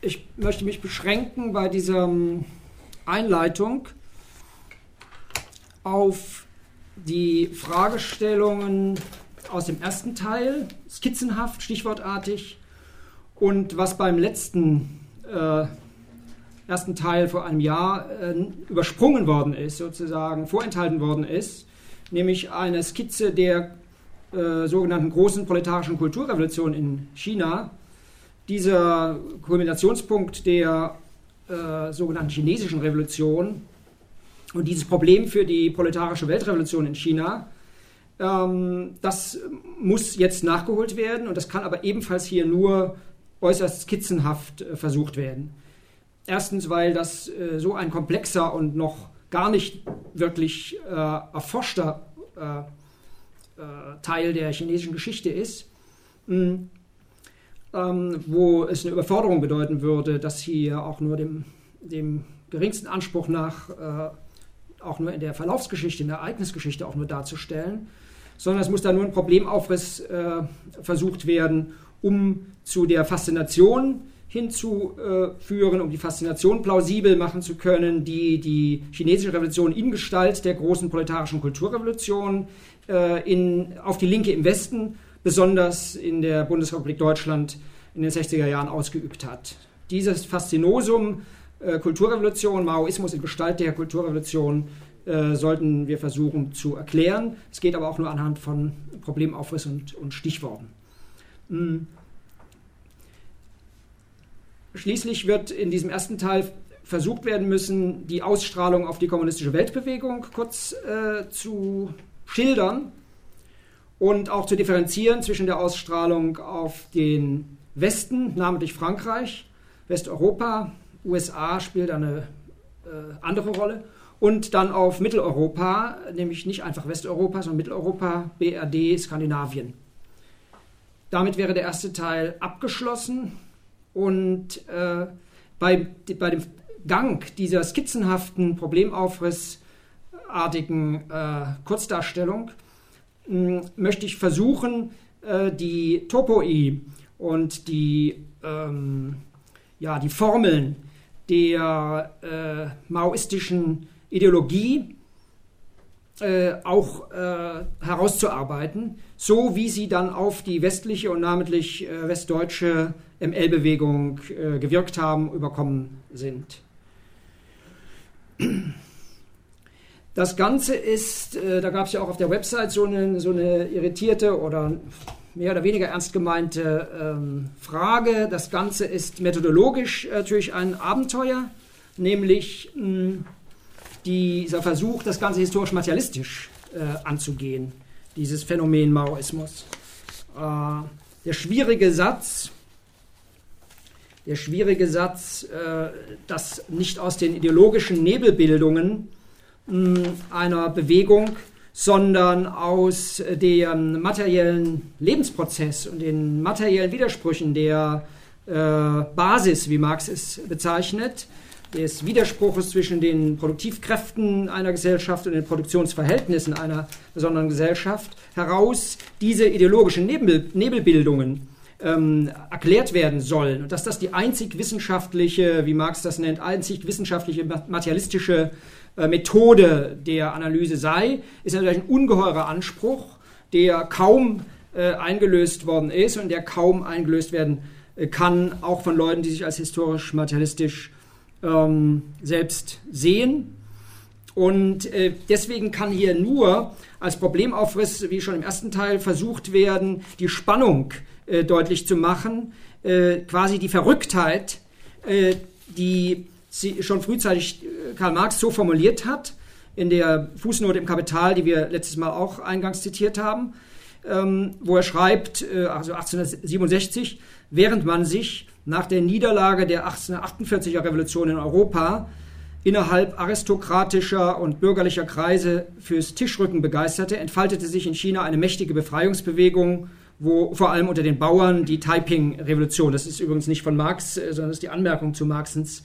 Ich möchte mich beschränken bei dieser Einleitung auf die Fragestellungen aus dem ersten Teil, skizzenhaft, stichwortartig, und was beim letzten ersten Teil vor einem Jahr übersprungen worden ist, sozusagen vorenthalten worden ist, nämlich eine Skizze der sogenannten großen proletarischen Kulturrevolution in China. Dieser Kulminationspunkt der sogenannten chinesischen Revolution und dieses Problem für die proletarische Weltrevolution in China, das muss jetzt nachgeholt werden, und das kann aber ebenfalls hier nur äußerst skizzenhaft versucht werden. Erstens, weil das so ein komplexer und noch gar nicht wirklich erforschter Teil der chinesischen Geschichte ist, wo es eine Überforderung bedeuten würde, das hier auch nur dem geringsten Anspruch nach auch nur in der Verlaufsgeschichte, in der Ereignisgeschichte auch nur darzustellen, sondern es muss da nur ein Problemaufriss versucht werden, um zu der Faszination hinzuführen, um die Faszination plausibel machen zu können, die die chinesische Revolution in Gestalt der großen proletarischen Kulturrevolution auf die Linke im Westen, besonders in der Bundesrepublik Deutschland in den 60er Jahren ausgeübt hat. Dieses Faszinosum Kulturrevolution, Maoismus in Gestalt der Kulturrevolution, sollten wir versuchen zu erklären. Es geht aber auch nur anhand von Problemaufriss und Stichworten. Schließlich wird in diesem ersten Teil versucht werden müssen, die Ausstrahlung auf die kommunistische Weltbewegung kurz zu schildern und auch zu differenzieren zwischen der Ausstrahlung auf den Westen, namentlich Frankreich, Westeuropa, USA spielt eine andere Rolle, und dann auf Mitteleuropa, nämlich nicht einfach Westeuropa, sondern Mitteleuropa, BRD, Skandinavien. Damit wäre der erste Teil abgeschlossen, und bei dem Gang dieser skizzenhaften, problemaufrissartigen Kurzdarstellung möchte ich versuchen, die Topoi und die Formeln der maoistischen Ideologie auch herauszuarbeiten, so wie sie dann auf die westliche und namentlich westdeutsche ML-Bewegung gewirkt haben, überkommen sind. Das Ganze ist, da gab es ja auch auf der Website so eine irritierte oder mehr oder weniger ernst gemeinte Frage. Das Ganze ist methodologisch natürlich ein Abenteuer, nämlich dieser Versuch, das Ganze historisch-materialistisch anzugehen, dieses Phänomen Maoismus. Der schwierige Satz, dass nicht aus den ideologischen Nebelbildungen einer Bewegung, sondern aus dem materiellen Lebensprozess und den materiellen Widersprüchen der Basis, wie Marx es bezeichnet, des Widerspruches zwischen den Produktivkräften einer Gesellschaft und den Produktionsverhältnissen einer besonderen Gesellschaft heraus diese ideologischen Nebelbildungen erklärt werden sollen, und dass das die einzig wissenschaftliche, wie Marx das nennt, einzig wissenschaftliche materialistische Methode der Analyse sei, ist natürlich ein ungeheurer Anspruch, der kaum eingelöst worden ist und der kaum eingelöst werden kann, auch von Leuten, die sich als historisch-materialistisch selbst sehen. Und deswegen kann hier nur als Problemaufriss, wie schon im ersten Teil, versucht werden, die Spannung deutlich zu machen, quasi die Verrücktheit, die sie schon frühzeitig Karl Marx so formuliert hat, in der Fußnote im Kapital, die wir letztes Mal auch eingangs zitiert haben, wo er schreibt, also 1867, während man sich nach der Niederlage der 1848er Revolution in Europa innerhalb aristokratischer und bürgerlicher Kreise fürs Tischrücken begeisterte, entfaltete sich in China eine mächtige Befreiungsbewegung, wo vor allem unter den Bauern die Taiping-Revolution, das ist übrigens nicht von Marx, sondern das ist die Anmerkung zu Marxens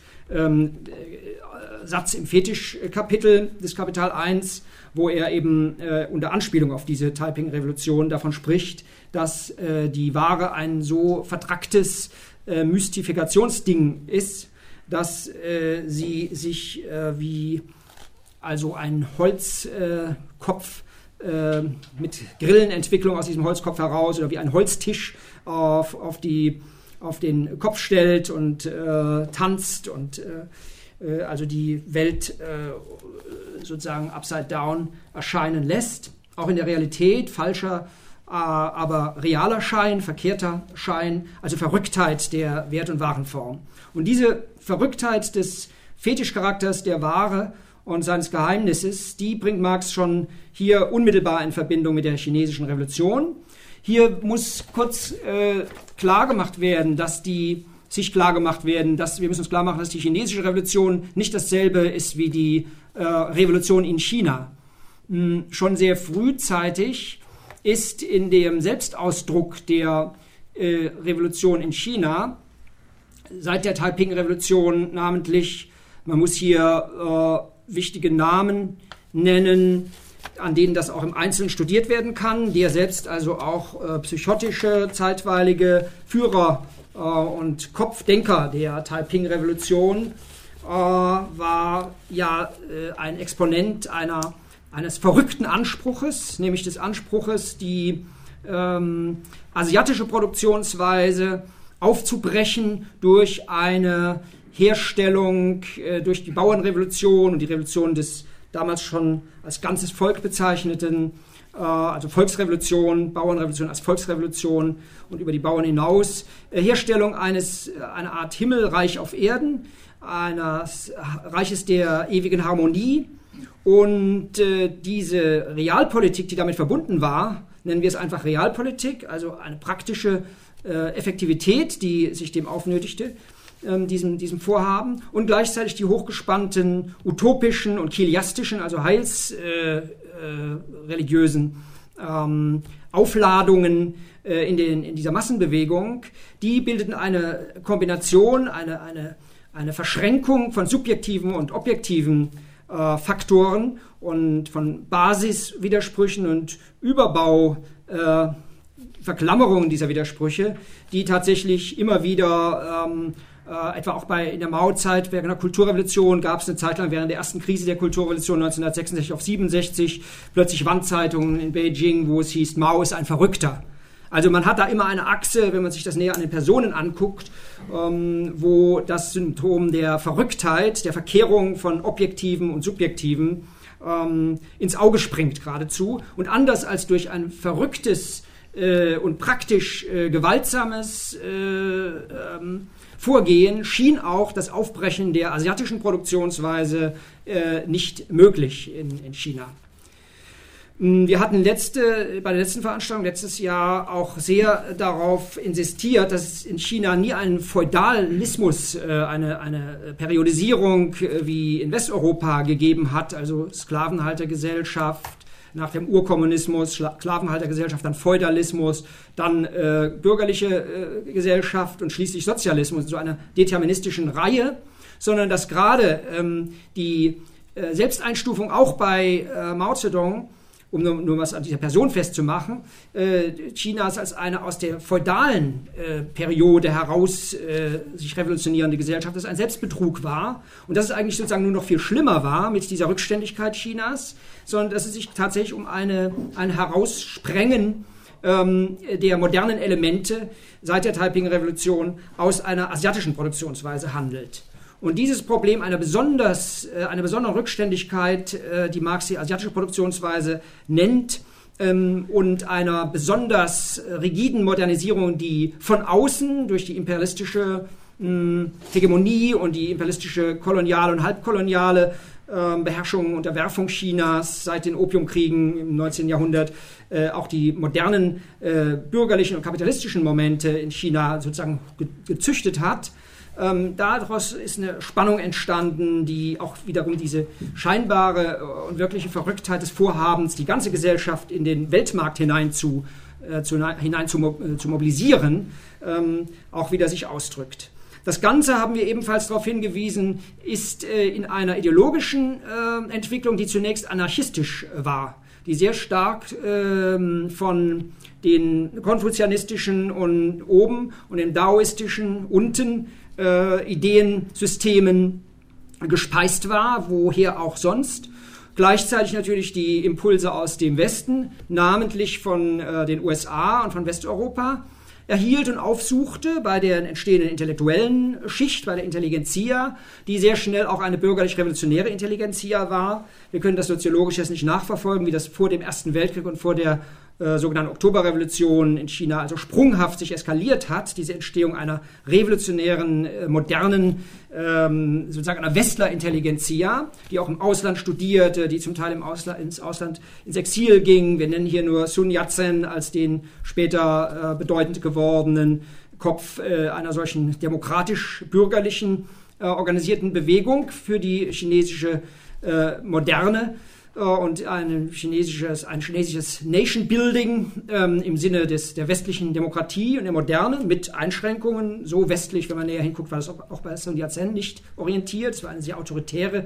Satz im Fetischkapitel des Kapital 1, wo er eben unter Anspielung auf diese Taiping-Revolution davon spricht, dass die Ware ein so vertracktes Mystifikationsding ist, dass sie sich wie also ein Holzkopf mit Grillenentwicklung aus diesem Holzkopf heraus oder wie ein Holztisch auf den Kopf stellt und tanzt und also die Welt sozusagen upside down erscheinen lässt. Auch in der Realität falscher, aber realer Schein, verkehrter Schein, also Verrücktheit der Wert- und Warenform. Und diese Verrücktheit des Fetischcharakters der Ware und seines Geheimnisses, die bringt Marx schon hier unmittelbar in Verbindung mit der chinesischen Revolution. Hier muss kurz klar gemacht werden, dass wir müssen uns klar machen, dass die chinesische Revolution nicht dasselbe ist wie die Revolution in China. Schon sehr frühzeitig ist in dem Selbstausdruck der Revolution in China, seit der Taiping-Revolution namentlich, man muss hier wichtige Namen nennen, an denen das auch im Einzelnen studiert werden kann, der selbst also auch psychotische, zeitweilige Führer und Kopfdenker der Taiping-Revolution war ja ein Exponent eines verrückten Anspruches, nämlich des Anspruches, die asiatische Produktionsweise aufzubrechen durch eine Herstellung, durch die Bauernrevolution und die Revolution des damals schon als ganzes Volk bezeichneten, also Volksrevolution, Bauernrevolution als Volksrevolution und über die Bauern hinaus, Herstellung einer Art Himmelreich auf Erden, eines Reiches der ewigen Harmonie. Und diese Realpolitik, die damit verbunden war, nennen wir es einfach Realpolitik, also eine praktische Effektivität, die sich dem aufnötigte, diesem Vorhaben, und gleichzeitig die hochgespannten utopischen und chiliastischen, also heilsreligiösen Aufladungen in dieser Massenbewegung, die bildeten eine Kombination, eine Verschränkung von subjektiven und objektiven Faktoren und von Basiswidersprüchen und Verklammerungen dieser Widersprüche, die tatsächlich immer wieder etwa auch in der Maozeit, während der Kulturrevolution gab es eine Zeit lang während der ersten Krise der Kulturrevolution 1966 auf 67 plötzlich Wandzeitungen in Beijing, wo es hieß, Mao ist ein Verrückter. Also man hat da immer eine Achse, wenn man sich das näher an den Personen anguckt, wo das Symptom der Verrücktheit, der Verkehrung von Objektiven und Subjektiven ins Auge springt geradezu. Und anders als durch ein verrücktes und praktisch gewaltsames Vorgehen schien auch das Aufbrechen der asiatischen Produktionsweise nicht möglich in China. Wir hatten bei der letzten Veranstaltung letztes Jahr auch sehr darauf insistiert, dass es in China nie einen Feudalismus, eine Periodisierung wie in Westeuropa gegeben hat, also Sklavenhaltergesellschaft, nach dem Urkommunismus, Sklavenhaltergesellschaft, dann Feudalismus, dann bürgerliche Gesellschaft und schließlich Sozialismus, so einer deterministischen Reihe, sondern dass gerade die Selbsteinstufung auch bei Mao Zedong, um nur was an dieser Person festzumachen, Chinas als eine aus der feudalen Periode heraus sich revolutionierende Gesellschaft, dass es ein Selbstbetrug war und dass es eigentlich sozusagen nur noch viel schlimmer war mit dieser Rückständigkeit Chinas, sondern dass es sich tatsächlich um ein Heraussprengen der modernen Elemente seit der Taiping-Revolution aus einer asiatischen Produktionsweise handelt. Und dieses Problem einer besonderen Rückständigkeit, die Marx die asiatische Produktionsweise nennt, und einer besonders rigiden Modernisierung, die von außen durch die imperialistische Hegemonie und die imperialistische koloniale und halbkoloniale Beherrschung, Unterwerfung Chinas seit den Opiumkriegen im 19. Jahrhundert, auch die modernen bürgerlichen und kapitalistischen Momente in China sozusagen gezüchtet hat. Daraus ist eine Spannung entstanden, die auch wiederum diese scheinbare und wirkliche Verrücktheit des Vorhabens, die ganze Gesellschaft in den Weltmarkt hinein zu mobilisieren, auch wieder sich ausdrückt. Das Ganze, haben wir ebenfalls darauf hingewiesen, ist in einer ideologischen Entwicklung, die zunächst anarchistisch war. die sehr stark von den konfuzianistischen und oben und den daoistischen unten Ideensystemen gespeist war, woher auch sonst. Gleichzeitig natürlich die Impulse aus dem Westen, namentlich von den USA und von Westeuropa, erhielt und aufsuchte bei der entstehenden intellektuellen Schicht, bei der Intelligenzia, die sehr schnell auch eine bürgerlich-revolutionäre Intelligenzia war. Wir können das soziologisch jetzt nicht nachverfolgen, wie das vor dem Ersten Weltkrieg und vor der sogenannten Oktoberrevolution in China also sprunghaft sich eskaliert hat, diese Entstehung einer revolutionären, modernen, sozusagen einer Westler-Intelligenzia, die auch im Ausland studierte, die zum Teil ins Ausland ins Exil ging. Wir nennen hier nur Sun Yat-sen als den später bedeutend gewordenen Kopf einer solchen demokratisch-bürgerlichen organisierten Bewegung für die chinesische Moderne. Und ein chinesisches Nation-Building im Sinne der westlichen Demokratie und der Moderne mit Einschränkungen, so westlich, wenn man näher hinguckt, war das auch bei Sun Yat-sen nicht orientiert. Es war eine sehr autoritäre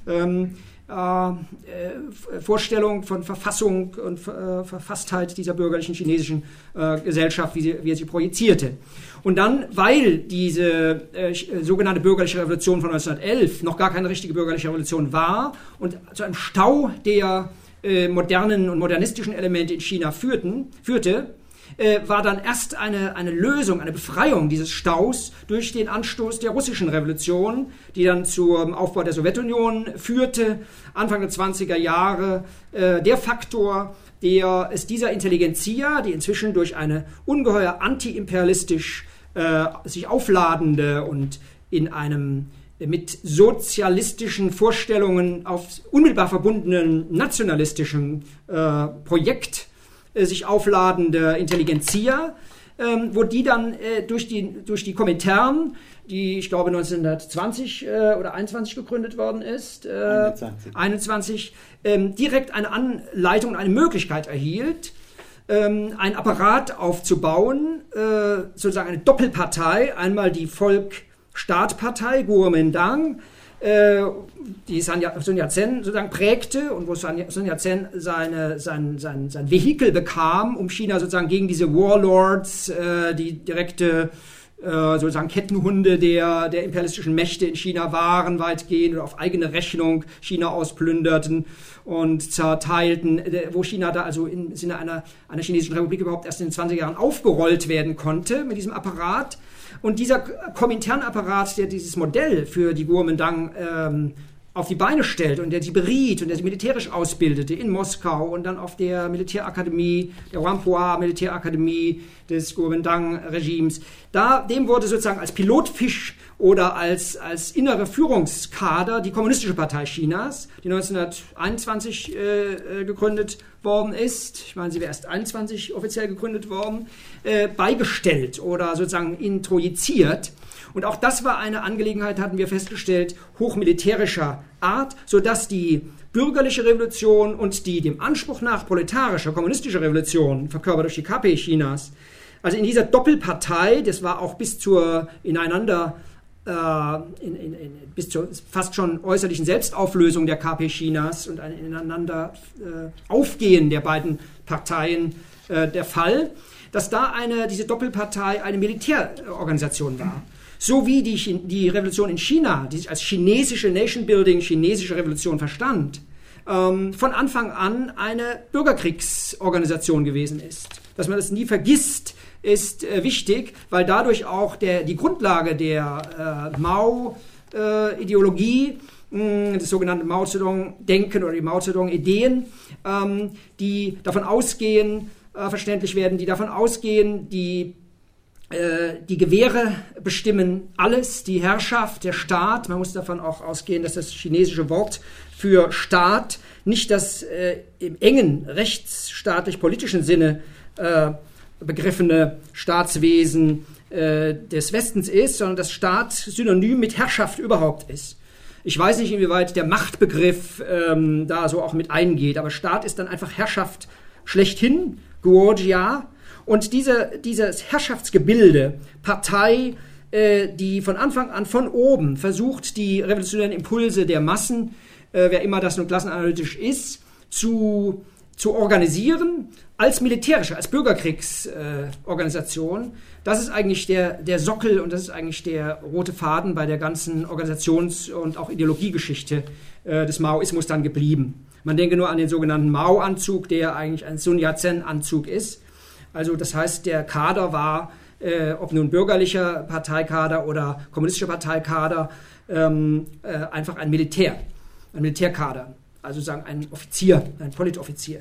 Vorstellung von Verfassung und Verfasstheit dieser bürgerlichen chinesischen Gesellschaft, wie er sie projizierte. Und dann, weil diese sogenannte bürgerliche Revolution von 1911 noch gar keine richtige bürgerliche Revolution war und zu einem Stau der modernen und modernistischen Elemente in China führte, war dann erst eine Lösung, eine Befreiung dieses Staus durch den Anstoß der russischen Revolution, die dann zum Aufbau der Sowjetunion führte, Anfang der 20er Jahre, der Faktor, der es dieser Intelligenzia, die inzwischen durch eine ungeheuer antiimperialistisch sich aufladende und in einem mit sozialistischen Vorstellungen auf unmittelbar verbundenen nationalistischen Projekt sich aufladende Intelligenzia, wo die dann durch die Komintern, die ich glaube 1920 oder 21 gegründet worden ist, 21 direkt eine Anleitung und eine Möglichkeit erhielt, einen Apparat aufzubauen, sozusagen eine Doppelpartei, einmal die Volk-Staat-Partei Kuomintang, die Sun Yat-sen sozusagen prägte und wo Sun Yat-sen sein Vehikel bekam, um China sozusagen gegen diese Warlords, die direkte sozusagen Kettenhunde der imperialistischen Mächte in China waren, weitgehend oder auf eigene Rechnung China ausplünderten und zerteilten, wo China da also im Sinne einer chinesischen Republik überhaupt erst in den 20er Jahren aufgerollt werden konnte mit diesem Apparat. Und dieser Komintern-Apparat, der dieses Modell für die Kuomintang auf die Beine stellt und der sie beriet und der sie militärisch ausbildete in Moskau und dann auf der Militärakademie, der Whampoa Militärakademie des Kuomintang-Regimes, dem wurde sozusagen als Pilotfisch oder als innere Führungskader die Kommunistische Partei Chinas, die 1921 gegründet worden ist, ich meine, sie wäre erst 21 offiziell gegründet worden, beigestellt oder sozusagen introjiziert. Und auch das war eine Angelegenheit, hatten wir festgestellt, hochmilitärischer Art, sodass die bürgerliche Revolution und die dem Anspruch nach proletarische, kommunistische Revolution, verkörpert durch die KP Chinas, also in dieser Doppelpartei, das war auch bis zur bis zur fast schon äußerlichen Selbstauflösung der KP Chinas und ein ineinander Aufgehen der beiden Parteien der Fall, dass da diese Doppelpartei eine Militärorganisation war. So wie die Revolution in China, die sich als chinesische Nation-Building, chinesische Revolution verstand, von Anfang an eine Bürgerkriegsorganisation gewesen ist. Dass man das nie vergisst, ist wichtig, weil dadurch auch die Grundlage der Mao-Ideologie, des sogenannten Mao Zedong-Denken oder die Mao Zedong-Ideen, die davon ausgehen, verständlich werden, die davon ausgehen, die Gewehre bestimmen alles, die Herrschaft, der Staat. Man muss davon auch ausgehen, dass das chinesische Wort für Staat nicht das im engen rechtsstaatlich-politischen Sinne begriffene Staatswesen des Westens ist, sondern dass Staat synonym mit Herrschaft überhaupt ist. Ich weiß nicht, inwieweit der Machtbegriff da so auch mit eingeht, aber Staat ist dann einfach Herrschaft schlechthin, Guojia. Und dieses Herrschaftsgebilde, Partei, die von Anfang an von oben versucht, die revolutionären Impulse der Massen, wer immer das nun klassenanalytisch ist, zu zu organisieren als militärische, als Bürgerkriegsorganisation. Das ist eigentlich der Sockel und das ist eigentlich der rote Faden bei der ganzen Organisations- und auch Ideologiegeschichte des Maoismus dann geblieben. Man denke nur an den sogenannten Mao-Anzug, der eigentlich ein Sun Yat-sen-Anzug ist. Also das heißt, der Kader war, ob nun bürgerlicher Parteikader oder kommunistischer Parteikader, einfach ein Militärkader, also sagen ein Offizier, ein Politoffizier.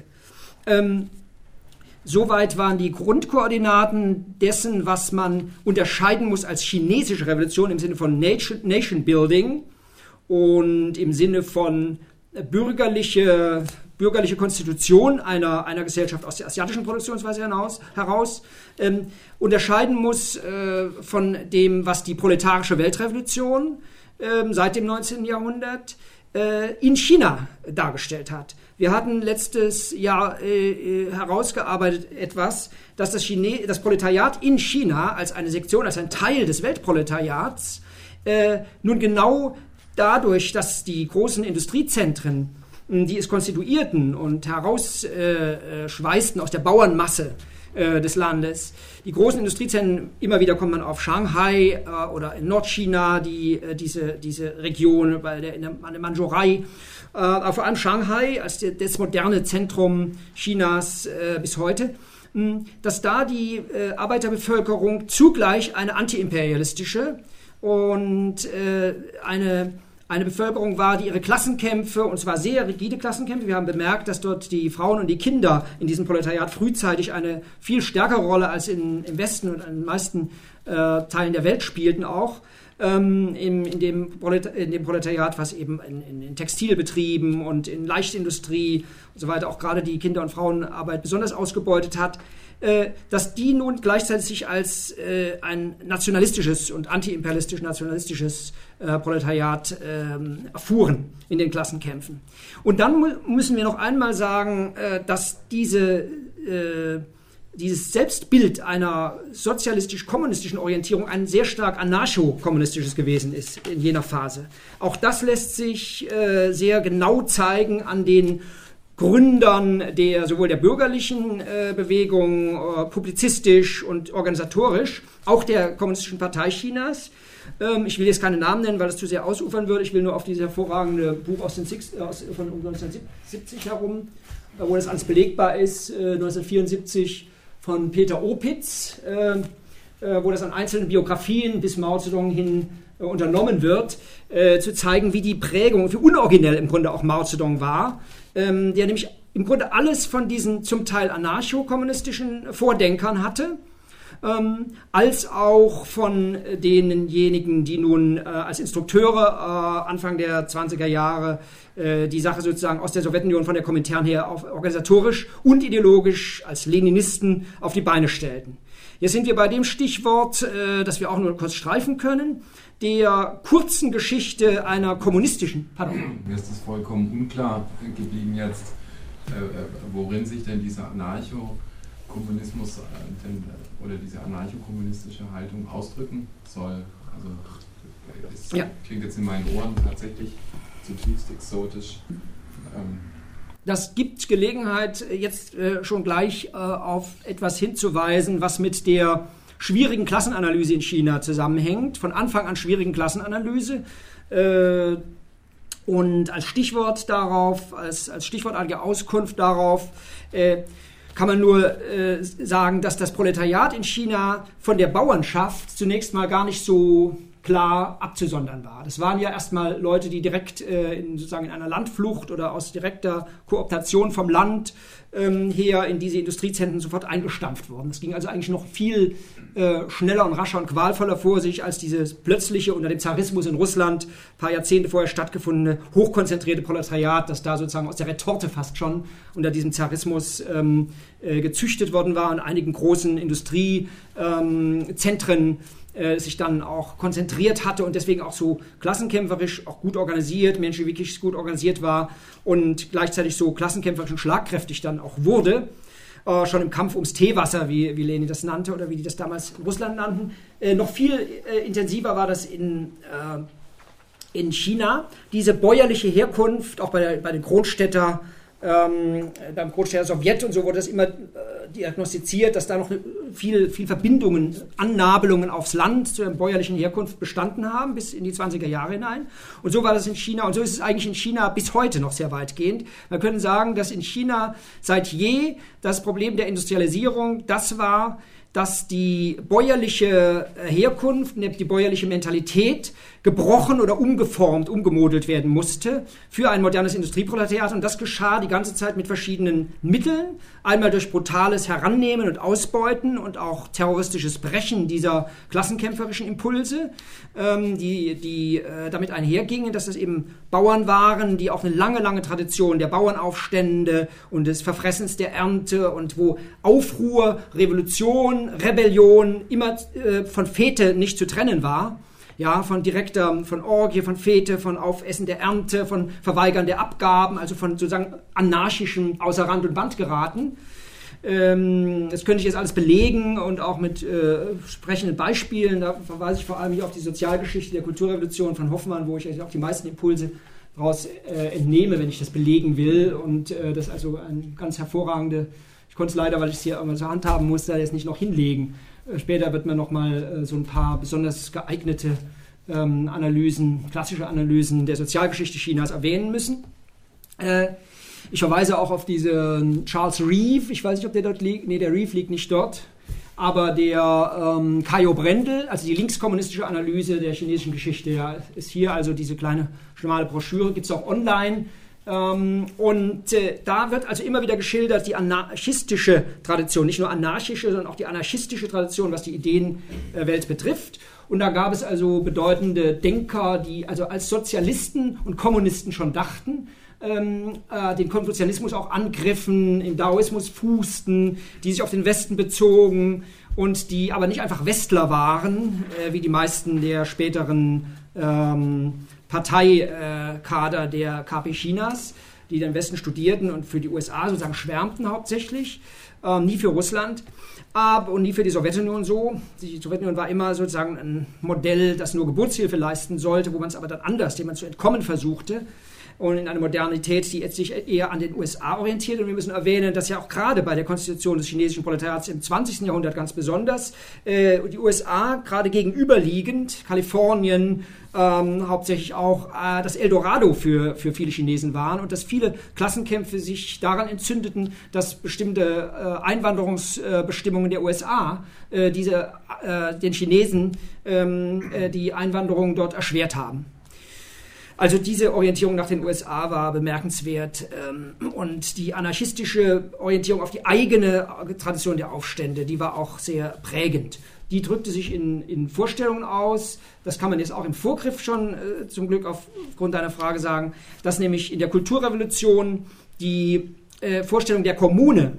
Soweit waren die Grundkoordinaten dessen, was man unterscheiden muss als chinesische Revolution im Sinne von Nation Building und im Sinne von bürgerliche Konstitution einer Gesellschaft aus der asiatischen Produktionsweise heraus unterscheiden muss von dem, was die proletarische Weltrevolution seit dem 19. Jahrhundert in China dargestellt hat. Wir hatten letztes Jahr herausgearbeitet etwas, dass das Proletariat in China als eine Sektion, als ein Teil des Weltproletariats nun genau dadurch, dass die großen Industriezentren, die es konstituierten und herausschweißten aus der Bauernmasse des Landes, die großen Industriezentren, immer wieder kommt man auf Shanghai oder in Nordchina, diese Region an der Mandschurei, aber vor allem Shanghai als das moderne Zentrum Chinas bis heute, dass da die Arbeiterbevölkerung zugleich eine antiimperialistische und eine Bevölkerung war, die ihre Klassenkämpfe, und zwar sehr rigide Klassenkämpfe, wir haben bemerkt, dass dort die Frauen und die Kinder in diesem Proletariat frühzeitig eine viel stärkere Rolle als im Westen und in den meisten Teilen der Welt spielten auch, in dem Proletariat, was eben in Textilbetrieben und in Leichtindustrie und so weiter auch gerade die Kinder- und Frauenarbeit besonders ausgebeutet hat, dass die nun gleichzeitig sich als ein nationalistisches und antiimperialistisch-nationalistisches Proletariat erfuhren in den Klassenkämpfen. Und dann müssen wir noch einmal sagen, dass dieses Selbstbild einer sozialistisch-kommunistischen Orientierung ein sehr stark anarcho-kommunistisches gewesen ist in jener Phase. Auch das lässt sich sehr genau zeigen an den Gründern sowohl der bürgerlichen Bewegung, publizistisch und organisatorisch, auch der Kommunistischen Partei Chinas. Ich will jetzt keine Namen nennen, weil das zu sehr ausufern würde. Ich will nur auf dieses hervorragende Buch von 1970 herum, wo das alles belegbar ist, 1974 von Peter Opitz, wo das an einzelnen Biografien bis Mao Zedong hin unternommen wird, zu zeigen, wie die Prägung, wie unoriginell im Grunde auch Mao Zedong war, der nämlich im Grunde alles von diesen zum Teil anarcho-kommunistischen Vordenkern hatte, als auch von denjenigen, die nun als Instrukteure Anfang der 20er Jahre die Sache sozusagen aus der Sowjetunion von der Komintern her organisatorisch und ideologisch als Leninisten auf die Beine stellten. Jetzt sind wir bei dem Stichwort, das wir auch nur kurz streifen können, der kurzen Geschichte einer kommunistischen... Mir ist es vollkommen unklar geblieben jetzt, worin sich denn dieser Anarcho-Kommunismus oder diese anarcho-kommunistische Haltung ausdrücken soll. Also es klingt jetzt in meinen Ohren tatsächlich zutiefst exotisch. Das gibt Gelegenheit, jetzt schon gleich auf etwas hinzuweisen, was mit der schwierigen Klassenanalyse in China zusammenhängt, von Anfang an schwierigen Klassenanalyse. Und als Stichwort darauf, als stichwortartige Auskunft darauf, kann man nur sagen, dass das Proletariat in China von der Bauernschaft zunächst mal gar nicht so klar abzusondern war. Das waren ja erstmal Leute, die direkt sozusagen in einer Landflucht oder aus direkter Kooptation vom Land her in diese Industriezentren sofort eingestampft wurden. Das ging also eigentlich noch viel schneller und rascher und qualvoller vor sich als dieses plötzliche unter dem Zarismus in Russland ein paar Jahrzehnte vorher stattgefundene hochkonzentrierte Proletariat, das da sozusagen aus der Retorte fast schon unter diesem Zarismus gezüchtet worden war und einigen großen Industriezentren sich dann auch konzentriert hatte und deswegen auch so klassenkämpferisch auch gut organisiert, menschewikisch gut organisiert war und gleichzeitig so klassenkämpferisch und schlagkräftig dann auch wurde, schon im Kampf ums Teewasser, wie Lenin das nannte oder wie die das damals in Russland nannten. Noch viel intensiver war das in China. Diese bäuerliche Herkunft, auch bei den Kronstädter beim Großstadt der Sowjet und so wurde das immer diagnostiziert, dass da noch viel Verbindungen, Annabelungen aufs Land zur bäuerlichen Herkunft bestanden haben, bis in die 20er Jahre hinein. Und so war das in China und so ist es eigentlich in China bis heute noch sehr weitgehend. Wir können sagen, dass in China seit je das Problem der Industrialisierung das war, dass die bäuerliche Herkunft, die bäuerliche Mentalität gebrochen oder umgeformt, umgemodelt werden musste für ein modernes Industrieproletariat. Und das geschah die ganze Zeit mit verschiedenen Mitteln. Einmal durch brutales Herannehmen und Ausbeuten und auch terroristisches Brechen dieser klassenkämpferischen Impulse, die damit einhergingen, dass das eben Bauern waren, die auch eine lange Tradition der Bauernaufstände und des Verfressens der Ernte und wo Aufruhr, Revolution, Rebellion immer von Fete nicht zu trennen war. Ja, von Orgie, von Fete, von Aufessen der Ernte, von Verweigern der Abgaben, also von sozusagen anarchischem außer Rand und Band geraten. Das könnte ich jetzt alles belegen und auch mit sprechenden Beispielen. Da verweise ich vor allem hier auf die Sozialgeschichte der Kulturrevolution von Hoffmann, wo ich auch die meisten Impulse daraus entnehme, wenn ich das belegen will. Und das ist also ein ganz hervorragende, ich konnte es leider, weil ich es hier einmal zur Hand haben musste, jetzt nicht noch hinlegen. Später wird man nochmal so ein paar besonders geeignete klassische Analysen der Sozialgeschichte Chinas erwähnen müssen. Ich verweise auch auf diesen Charles Reeve, ich weiß nicht, ob der dort liegt, der Reeve liegt nicht dort, aber der Kajo Brendel, also die linkskommunistische Analyse der chinesischen Geschichte, ist hier, also diese kleine schmale Broschüre, gibt es auch online. Da wird also immer wieder geschildert die anarchistische Tradition, nicht nur anarchische, sondern auch die anarchistische Tradition, was die Ideenwelt betrifft. Und da gab es also bedeutende Denker, die also als Sozialisten und Kommunisten schon dachten, den Konfuzianismus auch angriffen, im Daoismus fußten, die sich auf den Westen bezogen und die aber nicht einfach Westler waren, wie die meisten der späteren Parteikader der KP Chinas, die den Westen studierten und für die USA sozusagen schwärmten hauptsächlich, nie für Russland und nie für die Sowjetunion so. Die Sowjetunion war immer sozusagen ein Modell, das nur Geburtshilfe leisten sollte, wo man es aber dann anders, dem man zu entkommen versuchte. Und in einer Modernität, die sich eher an den USA orientiert. Und wir müssen erwähnen, dass ja auch gerade bei der Konstitution des chinesischen Proletariats im 20. Jahrhundert ganz besonders die USA gerade gegenüberliegend, Kalifornien, hauptsächlich auch das Eldorado für viele Chinesen waren und dass viele Klassenkämpfe sich daran entzündeten, dass bestimmte Einwanderungsbestimmungen der USA den Chinesen die Einwanderung dort erschwert haben. Also diese Orientierung nach den USA war bemerkenswert und die anarchistische Orientierung auf die eigene Tradition der Aufstände, die war auch sehr prägend. Die drückte sich in Vorstellungen aus, das kann man jetzt auch im Vorgriff schon zum Glück aufgrund deiner Frage sagen, dass nämlich in der Kulturrevolution die Vorstellung der Kommune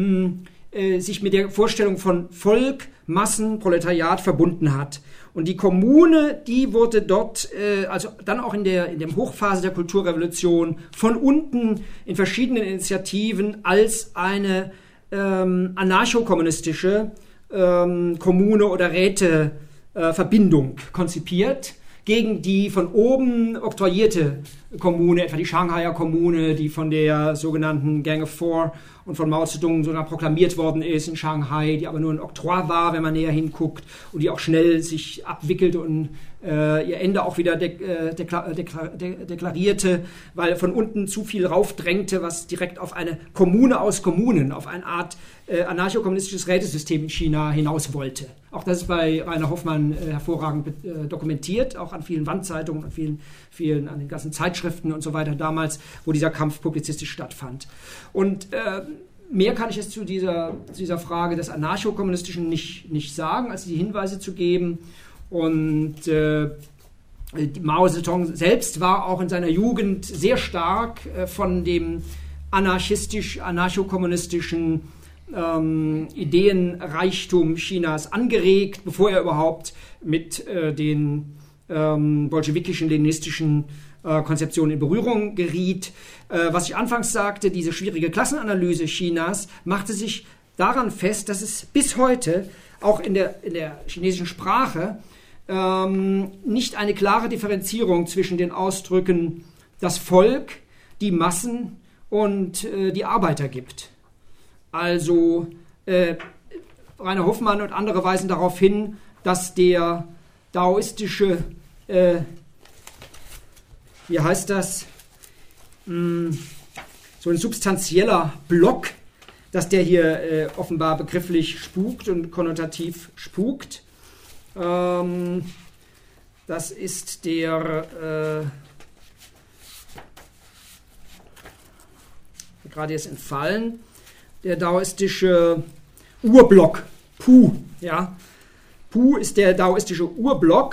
sich mit der Vorstellung von Volk, Massen, Proletariat verbunden hat. Und die Kommune, die wurde dort, also dann auch in der Hochphase der Kulturrevolution, von unten in verschiedenen Initiativen als eine anarchokommunistische Kommune oder Räteverbindung konzipiert, gegen die von oben oktroyierte Kommune, etwa die Shanghaier Kommune, die von der sogenannten Gang of Four und von Mao Zedong sogar proklamiert worden ist in Shanghai, die aber nur ein Oktroi war, wenn man näher hinguckt, und die auch schnell sich abwickelte und ihr Ende auch wieder deklarierte, weil von unten zu viel raufdrängte, was direkt auf eine Kommune aus Kommunen, auf eine Art anarchokommunistisches Rätesystem in China hinaus wollte. Auch das ist bei Rainer Hoffmann hervorragend dokumentiert, auch an vielen Wandzeitungen, an vielen an den ganzen Zeitschriften und so weiter damals, wo dieser Kampf publizistisch stattfand. Und mehr kann ich jetzt zu dieser Frage des Anarchokommunistischen nicht sagen, als die Hinweise zu geben. Und Mao Zedong selbst war auch in seiner Jugend sehr stark von dem anarchokommunistischen Ideenreichtum Chinas angeregt, bevor er überhaupt mit den bolschewikischen, leninistischen Konzeptionen in Berührung geriet. Was ich anfangs sagte, diese schwierige Klassenanalyse Chinas machte sich daran fest, dass es bis heute auch in der chinesischen Sprache nicht eine klare Differenzierung zwischen den Ausdrücken das Volk, die Massen und die Arbeiter gibt. Also Rainer Hoffmann und andere weisen darauf hin, dass der daoistische, wie heißt das, so ein substanzieller Block, dass der hier offenbar begrifflich spukt und konnotativ spukt. Das ist der, gerade jetzt entfallen, der daoistische Urblock, Pu. Ja. Pu ist der daoistische Urblock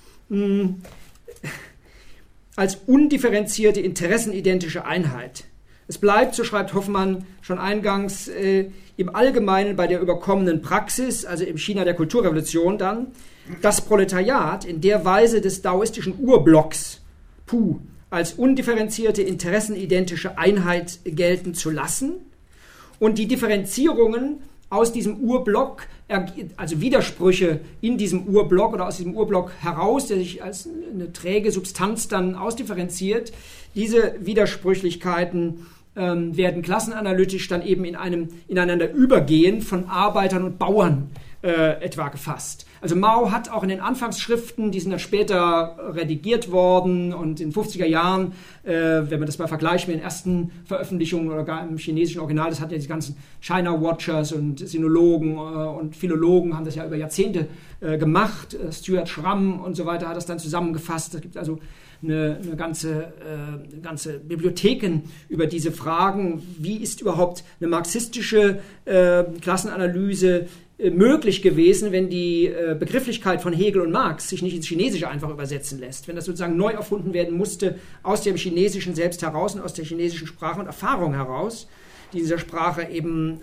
als undifferenzierte, interessenidentische Einheit. Es bleibt, so schreibt Hoffmann schon eingangs, im Allgemeinen bei der überkommenen Praxis, also im China der Kulturrevolution dann, das Proletariat in der Weise des daoistischen Urblocks, Pu, als undifferenzierte, interessenidentische Einheit gelten zu lassen und die Differenzierungen aus diesem Urblock, also Widersprüche in diesem Urblock oder aus diesem Urblock heraus, der sich als eine träge Substanz dann ausdifferenziert, diese Widersprüchlichkeiten werden klassenanalytisch dann eben in einem ineinander Übergehen von Arbeitern und Bauern etwa gefasst. Also Mao hat auch in den Anfangsschriften, die sind dann später redigiert worden und in den 50er Jahren, wenn man das mal vergleicht mit den ersten Veröffentlichungen oder gar im chinesischen Original, das hat ja die ganzen China Watchers und Sinologen und Philologen haben das ja über Jahrzehnte gemacht. Stuart Schramm und so weiter hat das dann zusammengefasst. Es gibt also eine ganze Bibliotheken über diese Fragen. Wie ist überhaupt eine marxistische Klassenanalyse möglich gewesen, wenn die Begrifflichkeit von Hegel und Marx sich nicht ins Chinesische einfach übersetzen lässt, wenn das sozusagen neu erfunden werden musste aus dem Chinesischen selbst heraus und aus der chinesischen Sprache und Erfahrung heraus, die in dieser Sprache eben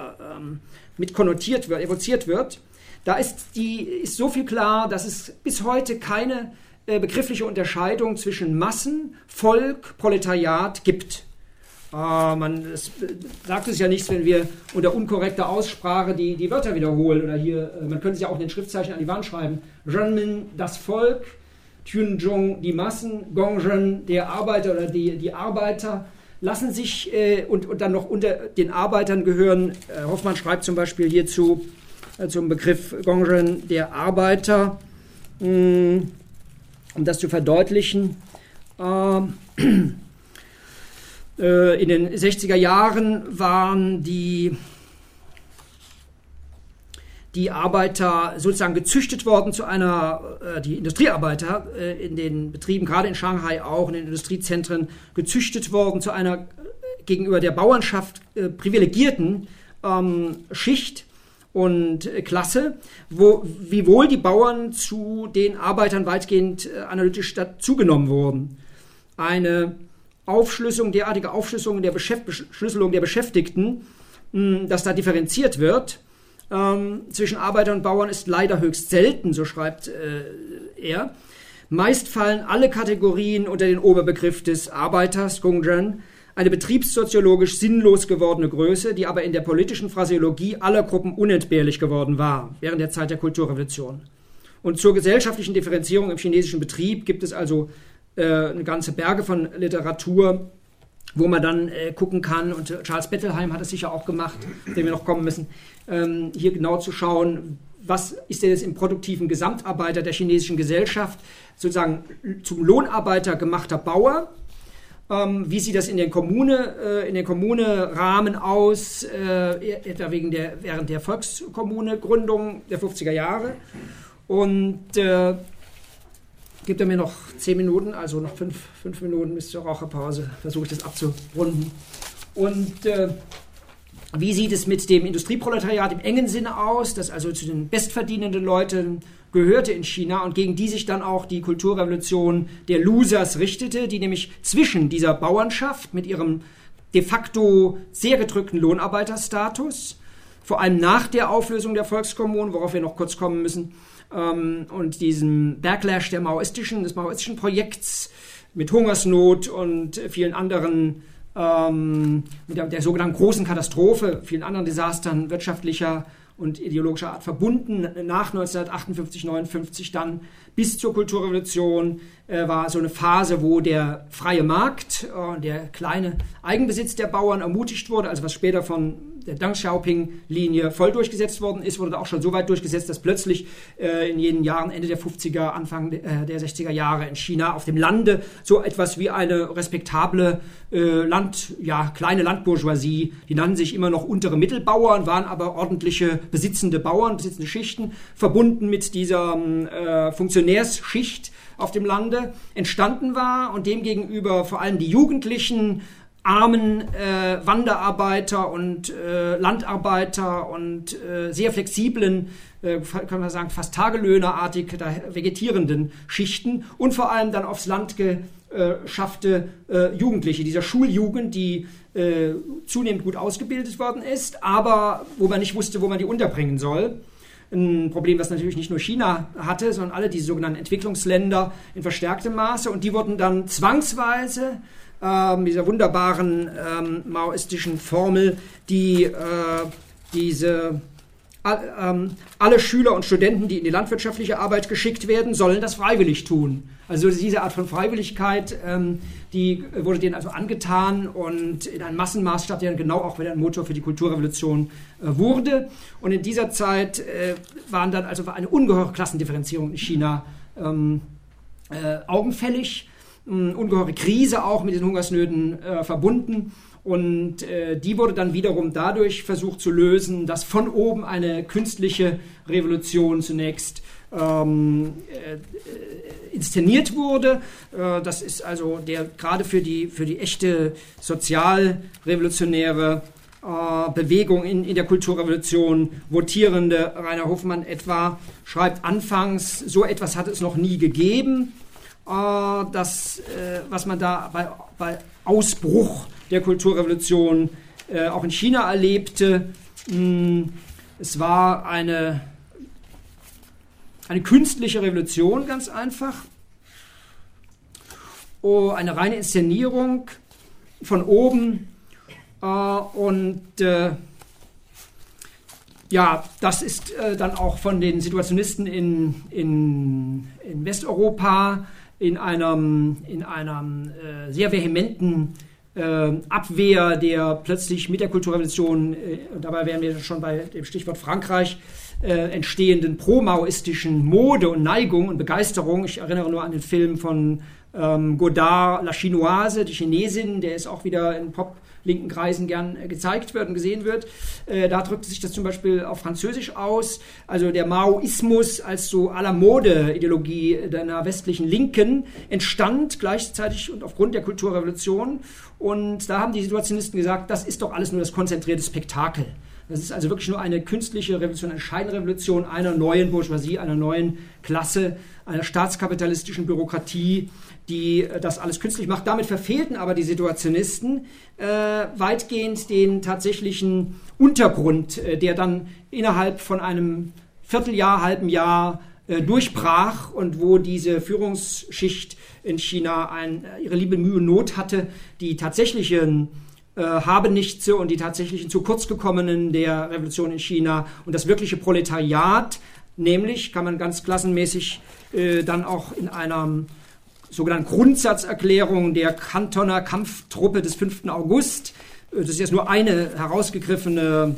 mit konnotiert wird, evoziert wird. Da ist so viel klar, dass es bis heute keine begriffliche Unterscheidung zwischen Massen, Volk, Proletariat gibt. Es sagt es ja nichts, wenn wir unter unkorrekter Aussprache die Wörter wiederholen. Oder hier, man könnte es ja auch in den Schriftzeichen an die Wand schreiben. Renmin, das Volk, Tunjong, die Massen, Gongren, der Arbeiter oder die Arbeiter, lassen sich, und dann noch unter den Arbeitern gehören, Hoffmann schreibt zum Beispiel hierzu zum Begriff Gongren, der Arbeiter, um das zu verdeutlichen. In den 60er Jahren waren die Arbeiter sozusagen gezüchtet worden zu die Industriearbeiter in den Betrieben, gerade in Shanghai auch, in den Industriezentren, gezüchtet worden zu einer gegenüber der Bauernschaft privilegierten Schicht und Klasse, wiewohl die Bauern zu den Arbeitern weitgehend analytisch dazugenommen wurden. Eine derartige Aufschlüsselung der Beschäftigten, dass da differenziert wird zwischen Arbeiter und Bauern, ist leider höchst selten, so schreibt er. Meist fallen alle Kategorien unter den Oberbegriff des Arbeiters, Gongren, eine betriebssoziologisch sinnlos gewordene Größe, die aber in der politischen Phraseologie aller Gruppen unentbehrlich geworden war, während der Zeit der Kulturrevolution. Und zur gesellschaftlichen Differenzierung im chinesischen Betrieb gibt es also eine ganze Berge von Literatur, wo man dann gucken kann, und Charles Bettelheim hat es sicher auch gemacht, dem wir noch kommen müssen, hier genau zu schauen, was ist denn jetzt im produktiven Gesamtarbeiter der chinesischen Gesellschaft sozusagen zum Lohnarbeiter gemachter Bauer, wie sieht das in den Kommune-Rahmen aus, etwa während der Volkskommune-Gründung der 50er Jahre, und gibt er mir noch 10 Minuten, also noch 5 Minuten bis zur Raucherpause, versuche ich das abzurunden. Und wie sieht es mit dem Industrieproletariat im engen Sinne aus, das also zu den bestverdienenden Leuten gehörte in China und gegen die sich dann auch die Kulturrevolution der Losers richtete, die nämlich zwischen dieser Bauernschaft mit ihrem de facto sehr gedrückten Lohnarbeiterstatus, vor allem nach der Auflösung der Volkskommunen, worauf wir noch kurz kommen müssen, und diesem Backlash des maoistischen Projekts mit Hungersnot und vielen anderen, mit der sogenannten großen Katastrophe, vielen anderen Desastern wirtschaftlicher und ideologischer Art verbunden. Nach 1958, 59 dann bis zur Kulturrevolution war so eine Phase, wo der freie Markt und der kleine Eigenbesitz der Bauern ermutigt wurde, also was später von der Deng Xiaoping-Linie voll durchgesetzt worden ist, wurde auch schon so weit durchgesetzt, dass plötzlich in jenen Jahren, Ende der 50er, Anfang der 60er Jahre in China auf dem Lande so etwas wie eine respektable kleine Landbourgeoisie, die nannten sich immer noch untere Mittelbauern, waren aber ordentliche besitzende Bauern, besitzende Schichten, verbunden mit dieser Funktionärsschicht auf dem Lande entstanden war und demgegenüber vor allem die Jugendlichen, armen Wanderarbeiter und Landarbeiter und sehr flexiblen, kann man sagen, fast Tagelöhnerartig vegetierenden Schichten und vor allem dann aufs Land geschaffte Jugendliche, dieser Schuljugend, die zunehmend gut ausgebildet worden ist, aber wo man nicht wusste, wo man die unterbringen soll. Ein Problem, das natürlich nicht nur China hatte, sondern alle diese sogenannten Entwicklungsländer in verstärktem Maße. Und die wurden dann zwangsweise dieser wunderbaren maoistischen Formel, die alle Schüler und Studenten, die in die landwirtschaftliche Arbeit geschickt werden, sollen das freiwillig tun. Also diese Art von Freiwilligkeit, die wurde denen also angetan und in einem Massenmaßstab, der dann genau auch wieder ein Motor für die Kulturrevolution wurde. Und in dieser Zeit war eine ungeheure Klassendifferenzierung in China augenfällig. Ungeheure Krise auch mit den Hungersnöten verbunden und die wurde dann wiederum dadurch versucht zu lösen, dass von oben eine künstliche Revolution zunächst inszeniert wurde. Das ist also gerade für die echte sozialrevolutionäre Bewegung in der Kulturrevolution votierende Rainer Hoffmann etwa schreibt anfangs, so etwas hat es noch nie gegeben. Was man da bei Ausbruch der Kulturrevolution auch in China erlebte. Es war eine künstliche Revolution, ganz einfach. Eine reine Inszenierung von oben. Das ist dann auch von den Situationisten in Westeuropa in einer sehr vehementen Abwehr der plötzlich mit der Kulturrevolution, und dabei wären wir schon bei dem Stichwort Frankreich, entstehenden pro-maoistischen Mode und Neigung und Begeisterung. Ich erinnere nur an den Film von Godard, La Chinoise, die Chinesin, der ist auch wieder in linken Kreisen gern gezeigt wird und gesehen wird. Da drückte sich das zum Beispiel auf Französisch aus. Also der Maoismus als so à la Mode-Ideologie einer westlichen Linken entstand gleichzeitig und aufgrund der Kulturrevolution. Und da haben die Situationisten gesagt, das ist doch alles nur das konzentrierte Spektakel. Das ist also wirklich nur eine künstliche Revolution, eine Scheinrevolution einer neuen Bourgeoisie, einer neuen Klasse, einer staatskapitalistischen Bürokratie, die das alles künstlich macht. Damit verfehlten aber die Situationisten weitgehend den tatsächlichen Untergrund, der dann innerhalb von einem Vierteljahr, halben Jahr durchbrach und wo diese Führungsschicht in China ihre liebe Mühe und Not hatte, die tatsächlichen Habenichtse und die tatsächlichen zu kurz gekommenen der Revolution in China und das wirkliche Proletariat, nämlich, kann man ganz klassenmäßig dann auch in einer sogenannten Grundsatzerklärung der Kantoner Kampftruppe des 5. August, das ist jetzt nur eine herausgegriffene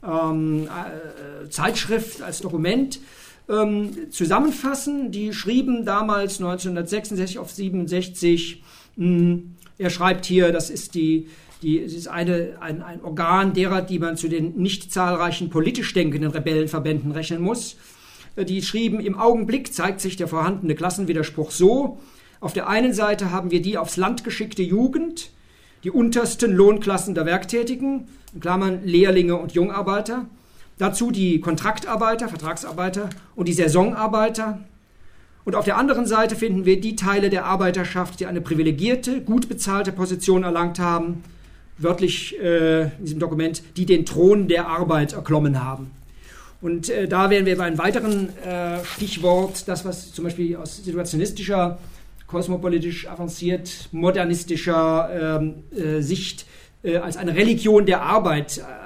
Zeitschrift als Dokument, zusammenfassen. Die schrieben damals 1966 auf 67, er schreibt hier, das ist es ist ein Organ derer, die man zu den nicht zahlreichen politisch denkenden Rebellenverbänden rechnen muss. Die schrieben, im Augenblick zeigt sich der vorhandene Klassenwiderspruch so: Auf der einen Seite haben wir die aufs Land geschickte Jugend, die untersten Lohnklassen der Werktätigen, in Klammern Lehrlinge und Jungarbeiter, dazu die Kontraktarbeiter, Vertragsarbeiter und die Saisonarbeiter. Und auf der anderen Seite finden wir die Teile der Arbeiterschaft, die eine privilegierte, gut bezahlte Position erlangt haben, wörtlich in diesem Dokument, die den Thron der Arbeit erklommen haben. Und da wären wir bei einem weiteren Stichwort, das was zum Beispiel aus situationistischer, kosmopolitisch avanciert, modernistischer Sicht als eine Religion der Arbeit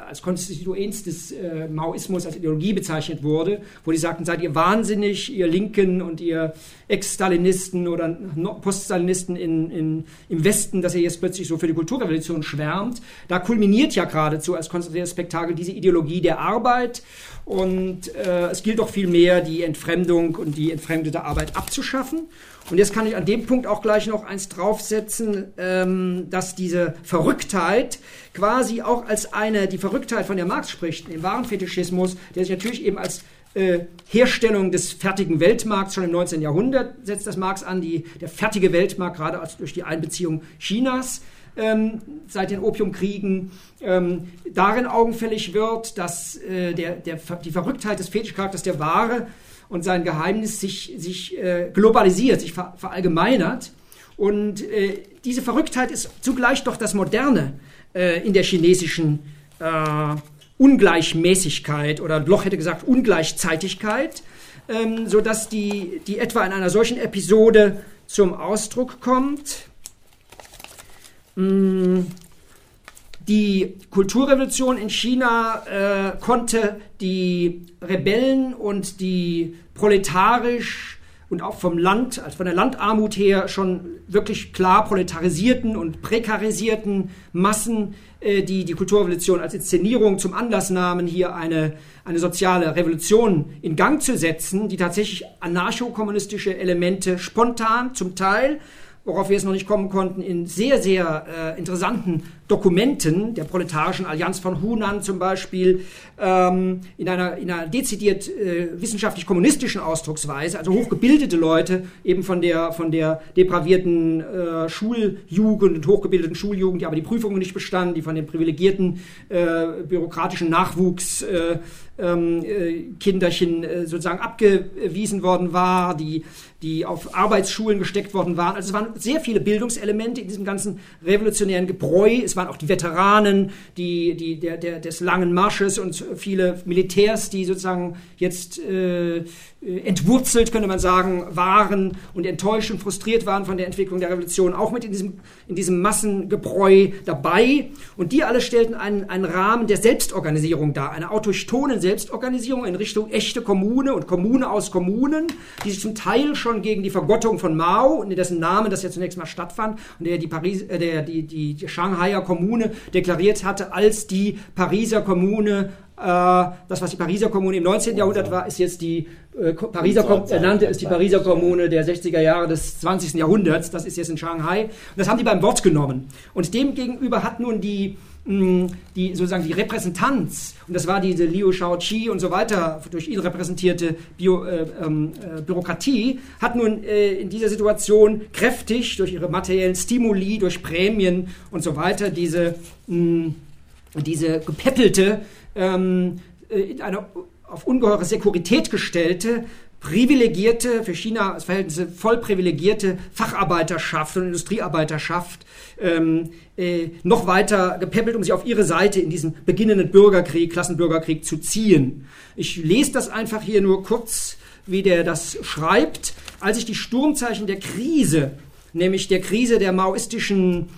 als Konstituenz des Maoismus, als Ideologie bezeichnet wurde, wo die sagten, seid ihr wahnsinnig, ihr Linken und ihr Ex-Stalinisten oder Post-Stalinisten im Westen, dass ihr jetzt plötzlich so für die Kulturrevolution schwärmt. Da kulminiert ja geradezu als konzentriertes Spektakel diese Ideologie der Arbeit. Und es gilt doch vielmehr, die Entfremdung und die entfremdete Arbeit abzuschaffen. Und jetzt kann ich an dem Punkt auch gleich noch eins draufsetzen, dass diese Verrücktheit quasi auch als die Verrücktheit, von der Marx spricht, den wahren Fetischismus, der sich natürlich eben als Herstellung des fertigen Weltmarkts, schon im 19. Jahrhundert setzt das Marx an, der fertige Weltmarkt, gerade durch die Einbeziehung Chinas, seit den Opiumkriegen, darin augenfällig wird, dass die Verrücktheit des Fetischcharakters der Ware und sein Geheimnis sich globalisiert, sich verallgemeinert. Und diese Verrücktheit ist zugleich doch das Moderne in der chinesischen Ungleichmäßigkeit oder Bloch hätte gesagt Ungleichzeitigkeit, sodass die etwa in einer solchen Episode zum Ausdruck kommt. Die Kulturrevolution in China konnte die Rebellen und die proletarisch und auch vom Land, also von der Landarmut her schon wirklich klar proletarisierten und prekarisierten Massen, die Kulturrevolution als Inszenierung zum Anlass nahmen, hier eine soziale Revolution in Gang zu setzen, die tatsächlich anarcho-kommunistische Elemente spontan zum Teil, worauf wir jetzt noch nicht kommen konnten, in sehr, sehr interessanten Dokumenten der Proletarischen Allianz von Hunan zum Beispiel, in einer dezidiert wissenschaftlich-kommunistischen Ausdrucksweise, also hochgebildete Leute eben von der depravierten Schuljugend und hochgebildeten Schuljugend, die aber die Prüfungen nicht bestanden, die von den privilegierten bürokratischen Nachwuchs Kinderchen sozusagen abgewiesen worden war, die auf Arbeitsschulen gesteckt worden waren. Also es waren sehr viele Bildungselemente in diesem ganzen revolutionären Gebräu. Es waren auch die Veteranen des langen Marsches und viele Militärs, die sozusagen jetzt entwurzelt, könnte man sagen, waren und enttäuscht und frustriert waren von der Entwicklung der Revolution, auch mit in diesem Massengebräu dabei. Und die alle stellten einen Rahmen der Selbstorganisierung dar, einer autochthonen Selbstorganisierung in Richtung echte Kommune und Kommune aus Kommunen, die sich zum Teil schon gegen die Vergottung von Mao, und in dessen Namen das ja zunächst mal stattfand, und der die Shanghaier Kommune deklariert hatte als die Pariser Kommune. Das, was die Pariser Kommune im 19. Jahrhundert war, ist jetzt die Pariser Kommune der 60er Jahre des 20. Jahrhunderts. Das ist jetzt in Shanghai. Und das haben die beim Wort genommen. Und demgegenüber hat nun die Repräsentanz, und das war diese Liu Shaoqi und so weiter, durch ihn repräsentierte Bürokratie, hat nun in dieser Situation kräftig durch ihre materiellen Stimuli, durch Prämien und so weiter diese gepeppelte, in eine auf ungeheure Sekurität gestellte, privilegierte, für China als Verhältnisse voll privilegierte Facharbeiterschaft und Industriearbeiterschaft noch weiter gepäppelt, um sie auf ihre Seite in diesen beginnenden Bürgerkrieg, Klassenbürgerkrieg zu ziehen. Ich lese das einfach hier nur kurz, wie der das schreibt. Als sich die Sturmzeichen der Krise, nämlich der Krise der maoistischen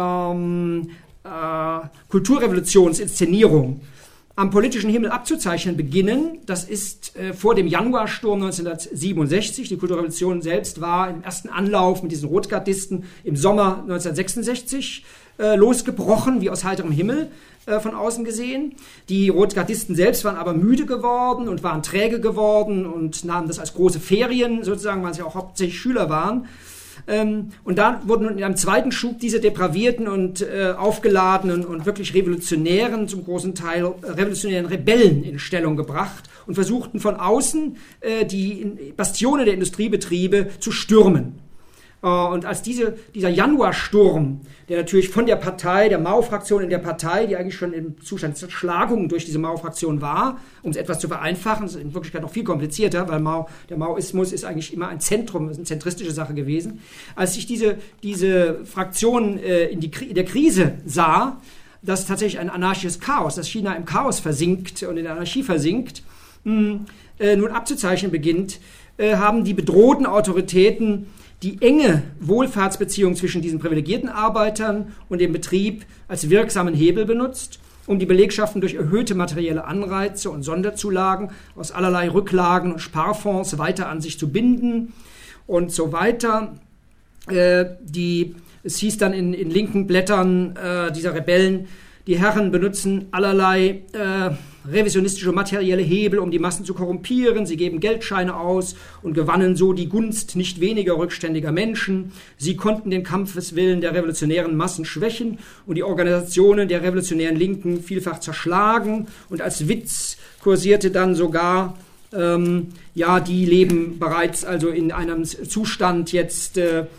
Kulturrevolutionsinszenierung, am politischen Himmel abzuzeichnen beginnen. Das ist vor dem Januarsturm 1967. Die Kulturrevolution selbst war im ersten Anlauf mit diesen Rotgardisten im Sommer 1966 losgebrochen, wie aus heiterem Himmel von außen gesehen. Die Rotgardisten selbst waren aber müde geworden und waren träge geworden und nahmen das als große Ferien sozusagen, weil sie auch hauptsächlich Schüler waren. Und da wurden in einem zweiten Schub diese depravierten und aufgeladenen und wirklich revolutionären, zum großen Teil revolutionären Rebellen in Stellung gebracht und versuchten von außen die Bastione der Industriebetriebe zu stürmen. Und als dieser Januarsturm, der natürlich von der Partei, der Mao-Fraktion in der Partei, die eigentlich schon im Zustand der Zerschlagung durch diese Mao-Fraktion war, um es etwas zu vereinfachen, ist in Wirklichkeit noch viel komplizierter, weil der Maoismus ist eigentlich immer ein Zentrum, ist eine zentristische Sache gewesen. Als sich diese Fraktion in der Krise sah, dass tatsächlich ein anarchisches Chaos, dass China im Chaos versinkt und in der Anarchie versinkt, nun abzuzeichnen beginnt, haben die bedrohten Autoritäten die enge Wohlfahrtsbeziehung zwischen diesen privilegierten Arbeitern und dem Betrieb als wirksamen Hebel benutzt um die Belegschaften durch erhöhte materielle Anreize und Sonderzulagen aus allerlei Rücklagen und Sparfonds weiter an sich zu binden und so weiter. Es hieß dann in linken Blättern dieser Rebellen, die Herren benutzen allerlei revisionistische materielle Hebel, um die Massen zu korrumpieren. Sie geben Geldscheine aus und gewannen so die Gunst nicht weniger rückständiger Menschen. Sie konnten den Kampfeswillen der revolutionären Massen schwächen und die Organisationen der revolutionären Linken vielfach zerschlagen. Und als Witz kursierte dann sogar, die leben bereits also in einem Zustand jetzt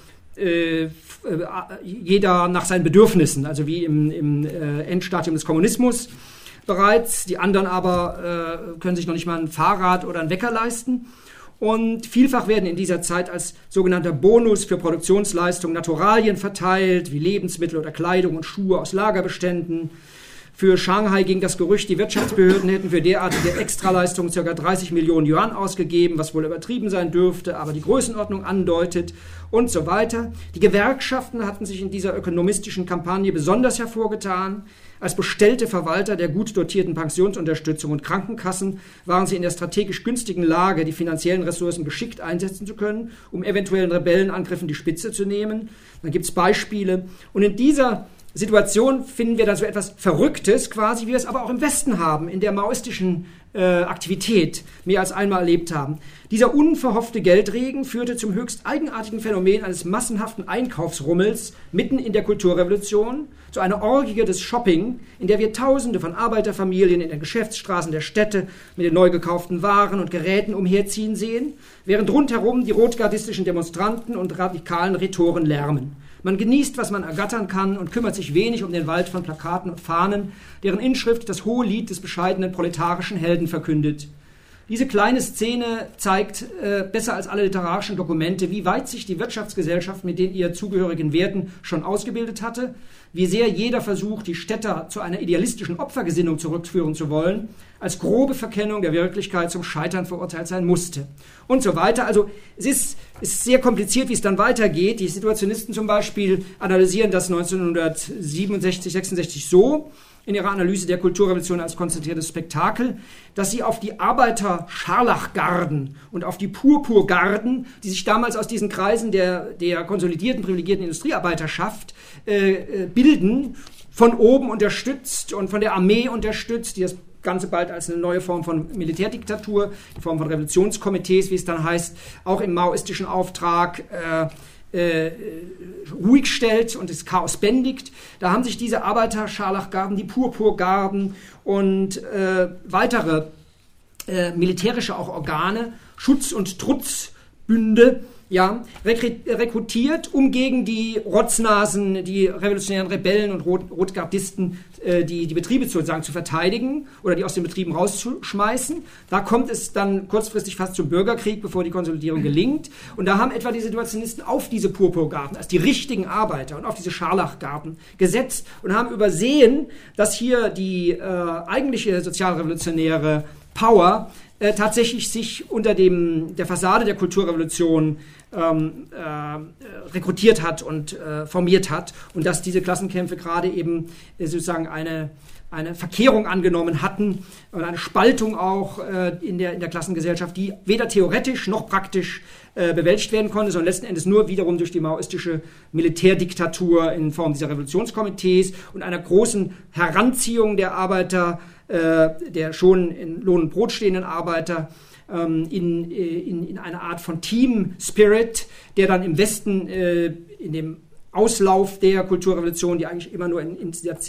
jeder nach seinen Bedürfnissen, also wie im Endstadium des Kommunismus bereits. Die anderen aber können sich noch nicht mal ein Fahrrad oder einen Wecker leisten. Und vielfach werden in dieser Zeit als sogenannter Bonus für Produktionsleistung Naturalien verteilt, wie Lebensmittel oder Kleidung und Schuhe aus Lagerbeständen. Für Shanghai ging das Gerücht, die Wirtschaftsbehörden hätten für derartige Extraleistungen ca. 30 Millionen Yuan ausgegeben, was wohl übertrieben sein dürfte, aber die Größenordnung andeutet und so weiter. Die Gewerkschaften hatten sich in dieser ökonomistischen Kampagne besonders hervorgetan. Als bestellte Verwalter der gut dotierten Pensionsunterstützung und Krankenkassen waren sie in der strategisch günstigen Lage, die finanziellen Ressourcen geschickt einsetzen zu können, um eventuellen Rebellenangriffen die Spitze zu nehmen. Dann gibt es Beispiele. Und in dieser Situation finden wir dann so etwas Verrücktes, quasi, wie wir es aber auch im Westen haben, in der maoistischen Aktivität mehr als einmal erlebt haben. Dieser unverhoffte Geldregen führte zum höchst eigenartigen Phänomen eines massenhaften Einkaufsrummels mitten in der Kulturrevolution, zu einer Orgie des Shopping, in der wir Tausende von Arbeiterfamilien in den Geschäftsstraßen der Städte mit den neu gekauften Waren und Geräten umherziehen sehen, während rundherum die rotgardistischen Demonstranten und radikalen Rhetoren lärmen. Man genießt, was man ergattern kann und kümmert sich wenig um den Wald von Plakaten und Fahnen, deren Inschrift das hohe Lied des bescheidenen proletarischen Helden verkündet. Diese kleine Szene zeigt besser als alle literarischen Dokumente, wie weit sich die Wirtschaftsgesellschaft mit den ihr zugehörigen Werten schon ausgebildet hatte, wie sehr jeder Versuch, die Städter zu einer idealistischen Opfergesinnung zurückführen zu wollen, als grobe Verkennung der Wirklichkeit zum Scheitern verurteilt sein musste. Und so weiter. Also es ist sehr kompliziert, wie es dann weitergeht. Die Situationisten zum Beispiel analysieren das 1967, 66 so, in ihrer Analyse der Kulturrevolution als konzentriertes Spektakel, dass sie auf die Arbeiter-Scharlachgarden und auf die Purpurgarden, die sich damals aus diesen Kreisen der konsolidierten, privilegierten Industriearbeiterschaft bilden, von oben unterstützt und von der Armee unterstützt, die das Ganze bald als eine neue Form von Militärdiktatur, in Form von Revolutionskomitees, wie es dann heißt, auch im maoistischen Auftrag ruhig stellt und das Chaos bändigt. Da haben sich diese Arbeiter-Scharlachgarden, die Purpurgarden und weitere militärische auch Organe, Schutz- und Trutzbünde, rekrutiert, um gegen die Rotznasen, die revolutionären Rebellen und Rotgardisten die Betriebe sozusagen zu verteidigen oder die aus den Betrieben rauszuschmeißen. Da kommt es dann kurzfristig fast zum Bürgerkrieg, bevor die Konsolidierung gelingt. Und da haben etwa die Situationisten auf diese Purpurgarden, als die richtigen Arbeiter und auf diese Scharlachgarden gesetzt und haben übersehen, dass hier die eigentliche sozialrevolutionäre Power tatsächlich sich unter der Fassade der Kulturrevolution rekrutiert hat und formiert hat und dass diese Klassenkämpfe gerade eben sozusagen eine Verkehrung angenommen hatten und eine Spaltung auch in der Klassengesellschaft, die weder theoretisch noch praktisch bewältigt werden konnte, sondern letzten Endes nur wiederum durch die maoistische Militärdiktatur in Form dieser Revolutionskomitees und einer großen Heranziehung der Arbeiter, der schon in Lohn und Brot stehenden Arbeiter, in eine Art von Team-Spirit, der dann im Westen in dem Auslauf der Kulturrevolution, die eigentlich immer nur in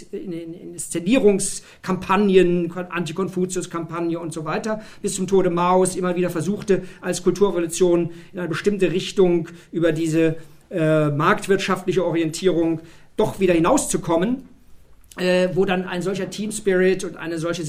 Inszenierungskampagnen, Anti-Konfuzius-Kampagne und so weiter, bis zum Tode Maos immer wieder versuchte, als Kulturrevolution in eine bestimmte Richtung über diese marktwirtschaftliche Orientierung doch wieder hinauszukommen, wo dann ein solcher Team-Spirit und eine solche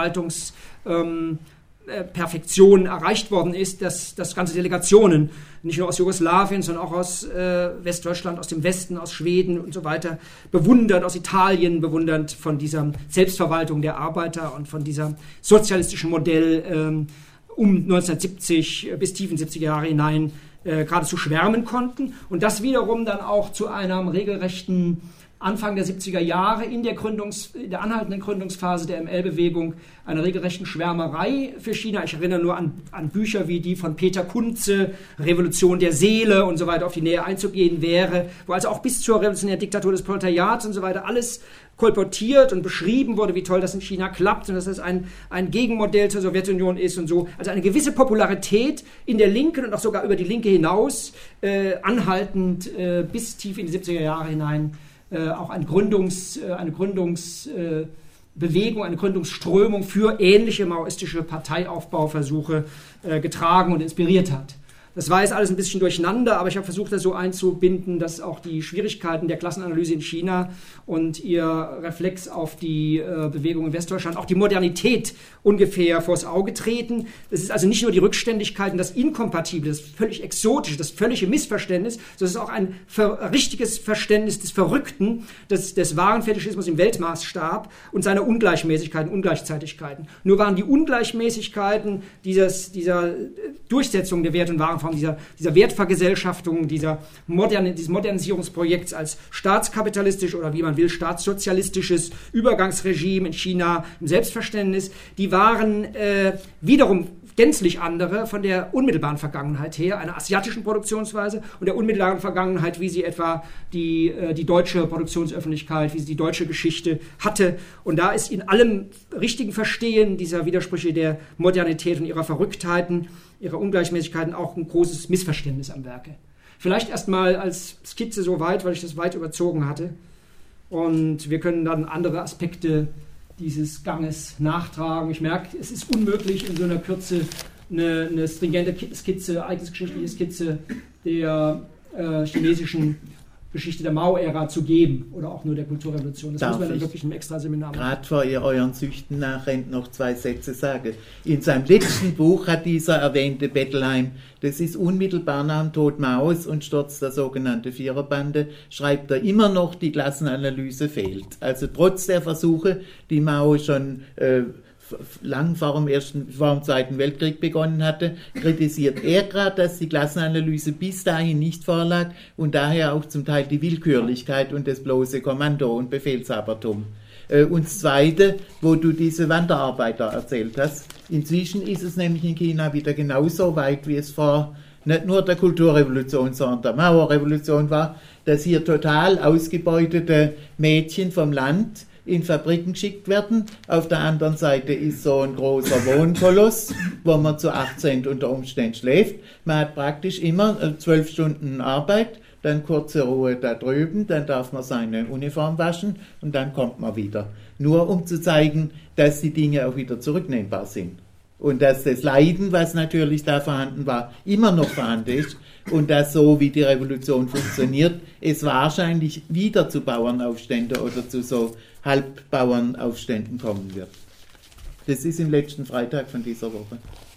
Selbstverwaltungsperfektion erreicht worden ist, dass ganze Delegationen, nicht nur aus Jugoslawien, sondern auch aus Westdeutschland, aus dem Westen, aus Schweden und so weiter, bewundert, aus Italien bewundernd von dieser Selbstverwaltung der Arbeiter und von diesem sozialistischen Modell um 1970 bis tiefen 70er Jahre hinein geradezu schwärmen konnten und das wiederum dann auch zu einem regelrechten Anfang der 70er Jahre in der anhaltenden Gründungsphase der ML-Bewegung einer regelrechten Schwärmerei für China. Ich erinnere nur an Bücher wie die von Peter Kunze, Revolution der Seele und so weiter, auf die näher einzugehen wäre, wo also auch bis zur revolutionären Diktatur des Proletariats und so weiter alles kolportiert und beschrieben wurde, wie toll das in China klappt und dass das ein Gegenmodell zur Sowjetunion ist und so. Also eine gewisse Popularität in der Linken und auch sogar über die Linke hinaus, anhaltend bis tief in die 70er Jahre hinein, auch eine Gründungsbewegung, eine Gründungsströmung für ähnliche maoistische Parteiaufbauversuche getragen und inspiriert hat. Das war jetzt alles ein bisschen durcheinander, aber ich habe versucht, das so einzubinden, dass auch die Schwierigkeiten der Klassenanalyse in China und ihr Reflex auf die Bewegung in Westdeutschland, auch die Modernität ungefähr vors Auge treten. Das ist also nicht nur die Rückständigkeiten, das Inkompatible, das völlig Exotische, das völlige Missverständnis, sondern es ist auch ein richtiges Verständnis des Verrückten, des wahren Fetischismus im Weltmaßstab und seiner Ungleichmäßigkeiten, Ungleichzeitigkeiten. Nur waren die Ungleichmäßigkeiten dieser Durchsetzung der Wert- und Warenform, dieser Wertvergesellschaftung, dieses Modernisierungsprojekts als staatskapitalistisch oder wie man will, staatssozialistisches Übergangsregime in China im Selbstverständnis, die waren wiederum gänzlich andere von der unmittelbaren Vergangenheit her, einer asiatischen Produktionsweise und der unmittelbaren Vergangenheit, wie sie etwa die deutsche Produktionsöffentlichkeit, wie sie die deutsche Geschichte hatte. Und da ist in allem richtigen Verstehen dieser Widersprüche der Modernität und ihrer Verrücktheiten, ihrer Ungleichmäßigkeiten auch ein großes Missverständnis am Werke. Vielleicht erstmal als Skizze so weit, weil ich das weit überzogen hatte. Und wir können dann andere Aspekte dieses Ganges nachtragen. Ich merke, es ist unmöglich, in so einer Kürze eine stringente Skizze, ereignisgeschichtliche Skizze der chinesischen Geschichte der Mao-Ära zu geben oder auch nur der Kulturrevolution. Das muss man dann wirklich im Extraseminar machen. Gerade vor ihr euren Süchten nachrennt noch 2 Sätze sagen. In seinem letzten Buch hat dieser erwähnte Bettelheim, das ist unmittelbar nach dem Tod Maos und Sturz der sogenannten Viererbande, schreibt er immer noch, die Klassenanalyse fehlt. Also trotz der Versuche, die Mao schon lang vor dem Zweiten Weltkrieg begonnen hatte, kritisiert er gerade, dass die Klassenanalyse bis dahin nicht vorlag und daher auch zum Teil die Willkürlichkeit und das bloße Kommando- und Befehlshabertum. Und das Zweite, wo du diese Wanderarbeiter erzählt hast, inzwischen ist es nämlich in China wieder genauso weit, wie es vor nicht nur der Kulturrevolution, sondern der Mauerrevolution war, dass hier total ausgebeutete Mädchen vom Land in Fabriken geschickt werden. Auf der anderen Seite ist so ein großer Wohnkoloss, wo man zu 18 unter Umständen schläft. Man hat praktisch immer 12 Stunden Arbeit, dann kurze Ruhe da drüben, dann darf man seine Uniform waschen und dann kommt man wieder. Nur um zu zeigen, dass die Dinge auch wieder zurücknehmbar sind. Und dass das Leiden, was natürlich da vorhanden war, immer noch vorhanden ist und dass so wie die Revolution funktioniert, es wahrscheinlich wieder zu Bauernaufständen oder zu so Halbbauernaufständen kommen wird. Das ist im letzten Freitag von dieser Woche.